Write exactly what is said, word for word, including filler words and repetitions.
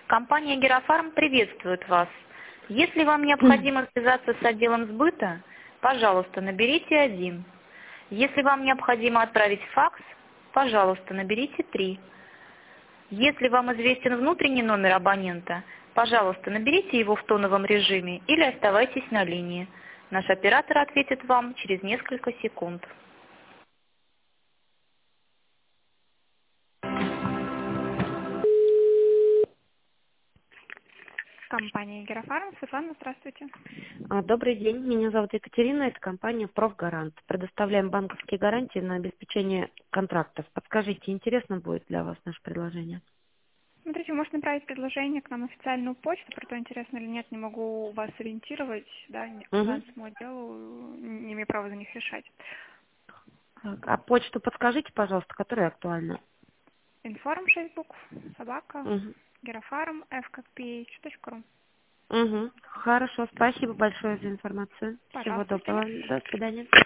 Компания «Герафарм» приветствует вас. Если вам необходимо связаться с отделом сбыта, пожалуйста, наберите один. Если вам необходимо отправить факс, пожалуйста, наберите три. Если вам известен внутренний номер абонента, пожалуйста, наберите его в тоновом режиме или оставайтесь на линии. Наш оператор ответит вам через несколько секунд. Компания «Герафарм». Светлана, здравствуйте. А, Добрый день, меня зовут Екатерина, это компания «Профгарант». Предоставляем банковские гарантии на обеспечение контрактов. Подскажите, интересно будет для вас наше предложение? Смотрите, можно направить предложение к нам на официальную почту, про то, интересно или нет, не могу вас ориентировать, да, не к Угу. финансовому отделу, не имею права за них решать. Так, а почту подскажите, пожалуйста, которая актуальна? Информ шесть букв, собака, Угу. герафарм, f как ph, точка ру. Угу. Хорошо, спасибо большое за информацию. Всего Пожалуйста, до свидания. доброго, до свидания.